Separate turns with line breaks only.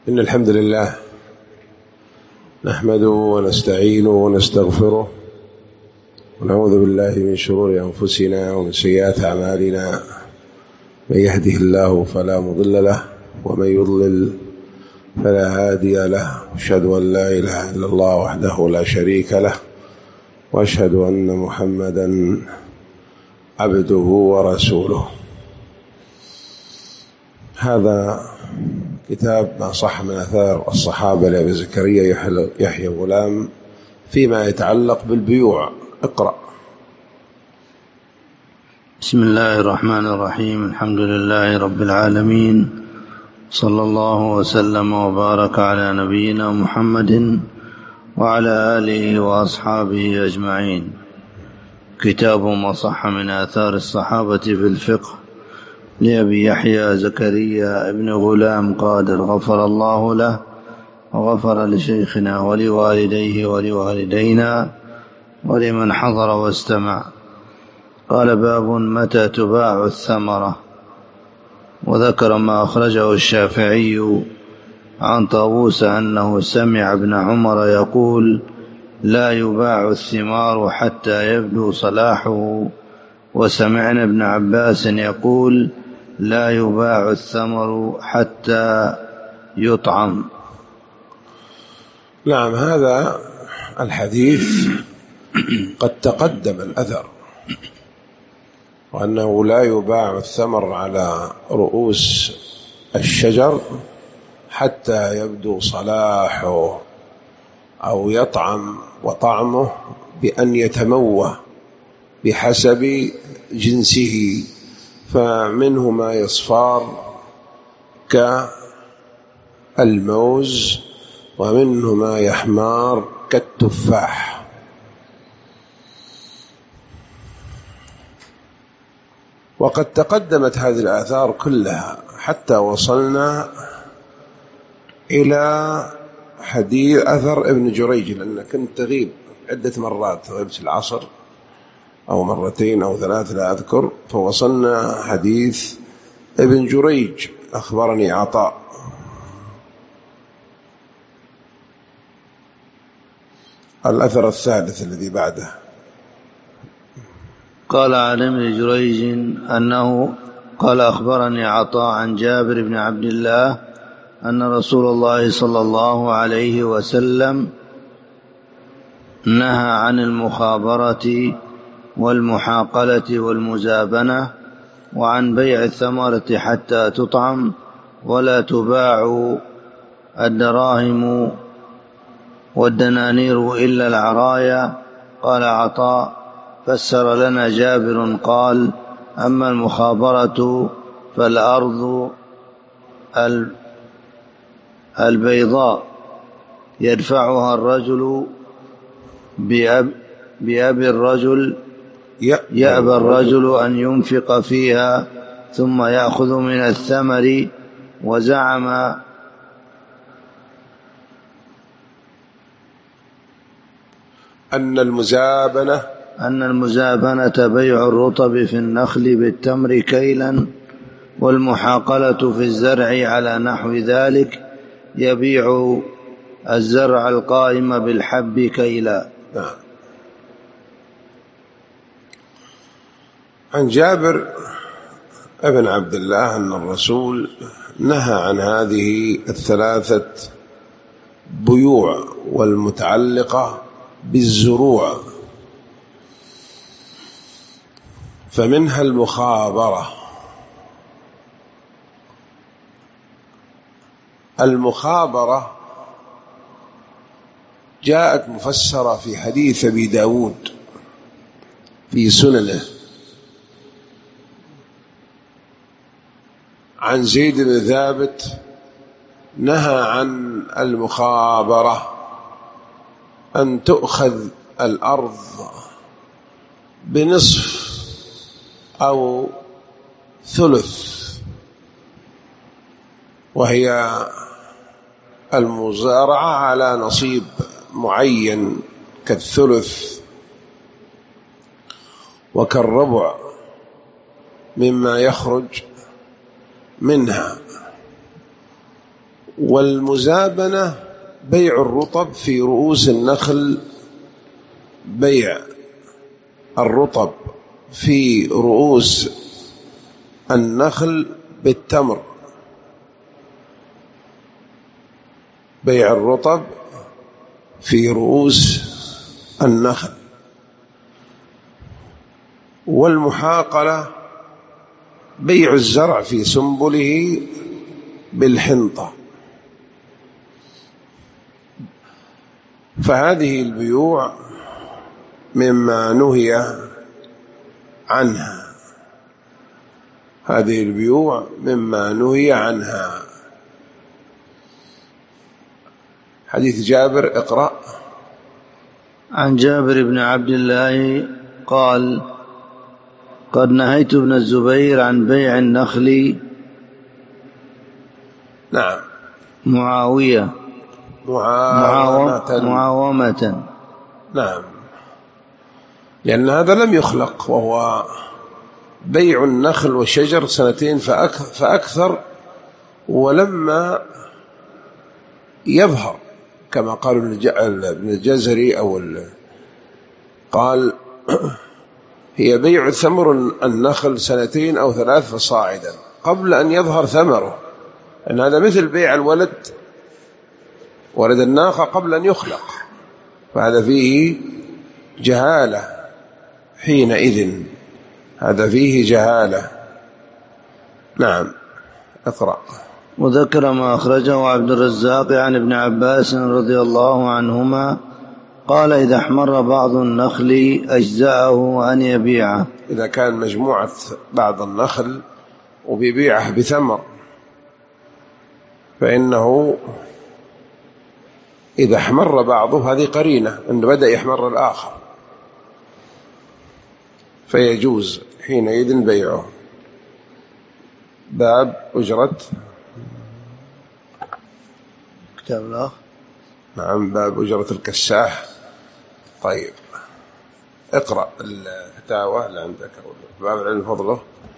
إن الحمد لله نحمده ونستعينه ونستغفره ونعوذ بالله من شرور أنفسنا ومن سيئات أعمالنا. من يهده الله فلا مضل له ومن يضلل فلا هادي له. أشهد أن لا إله إلا الله وحده لا شريك له وأشهد أن محمدا عبده ورسوله. هذا كتاب ما صح من آثار الصحابة لأبي زكريا يحيى غلام فيما يتعلق بالبيوع. اقرأ.
بسم الله الرحمن الرحيم. الحمد لله رب العالمين، صلى الله وسلم وبارك على نبينا محمد وعلى آله وأصحابه أجمعين. كتاب ما صح من آثار الصحابة في الفقه لأبي يحيى زكريا ابن غلام قادر، غفر الله له وغفر لشيخنا ولوالديه ولوالدينا ولمن حضر واستمع. قال: باب متى تباع الثمرة. وذكر ما أخرجه الشافعي عن طاووس أنه سمع ابن عمر يقول: لا يباع الثمار حتى يبدو صلاحه. وسمعنا ابن عباس يقول: لا يباع الثمر حتى يطعم.
نعم، هذا الحديث قد تقدم الأثر، وأنه لا يباع الثمر على رؤوس الشجر حتى يبدو صلاحه أو يطعم، وطعمه بأن يتموه بحسب جنسه، فمنه ما يصفار كالموز ومنه ما يحمار كالتفاح. وقد تقدمت هذه الآثار كلها حتى وصلنا إلى حديث أثر ابن جريج، لأن كنت تغيب عدة مرات، غبت العصر أو مرتين أو ثلاث لا أذكر، فوصلنا حديث ابن جريج: أخبرني عطاء. الأثر الثالث الذي بعده:
قال عن ابن جريج أنه قال: أخبرني عطاء عن جابر بن عبد الله أن رسول الله صلى الله عليه وسلم نهى عن المخابرة والمحاقلة والمزابنة، وعن بيع الثمرة حتى تطعم، ولا تباع الدراهم والدنانير إلا العرايا. قال عطاء: فسر لنا جابر قال: أما المخابرة فالأرض البيضاء يدفعها الرجل بأبي الرجل، يأبى الرجل أن ينفق فيها ثم يأخذ من الثمر. وزعم
أن
المزابنة بيع الرطب في النخل بالتمر كيلا، والمحاقلة في الزرع على نحو ذلك، يبيع الزرع القائم بالحب كيلا.
عن جابر ابن عبد الله أن الرسول نهى عن هذه الثلاثة بيوع والمتعلقة بالزروع، فمنها المخابرة. المخابرة جاءت مفسرة في حديث أبي داود في سننه عن زيد بن ثابت نهى عن المخابرة أن تؤخذ الأرض بنصف أو ثلث، وهي المزارعة على نصيب معين كالثلث وكالربع مما يخرج منها، والمزابنة بيع الرطب في رؤوس النخل، بيع الرطب في رؤوس النخل بالتمر، بيع الرطب في رؤوس النخل. والمحاقلة بيع الزرع في سنبله بالحنطة. فهذه البيوع مما نهي عنها، هذه البيوع مما نهي عنها. حديث جابر، اقرأ.
عن جابر بن عبد الله قال: قد نهيت ابن الزبير عن بيع النخل.
نعم.
معاومة.
نعم، لأن هذا لم يخلق، وهو بيع النخل والشجر 2 فأكثر، ولما يظهر كما قال ابن الجزري قال هي بيع ثمر النخل 2 أو 3 فصاعدا قبل أن يظهر ثمره، أن هذا مثل بيع ولد الناقة قبل أن يخلق، فهذا فيه جهالة حينئذ، هذا فيه جهالة. نعم، اقرأ.
وذكر ما أخرجه عبد الرزاق عن ابن عباس رضي الله عنهما قال: إذا احمر بعض النخل أجزأه أن يبيعه.
إذا كان مجموعة بعض النخل وبيبيعه بثمر، فإنه إذا احمر بعضه هذه قرينة أن بدأ يحمر الآخر، فيجوز حينئذ بيعه. باب أجرة
كتاب الآخر.
نعم، باب أجرة الكساح. طيب، اقرأ الفتاوى اللي عندك، باب العلم فضله.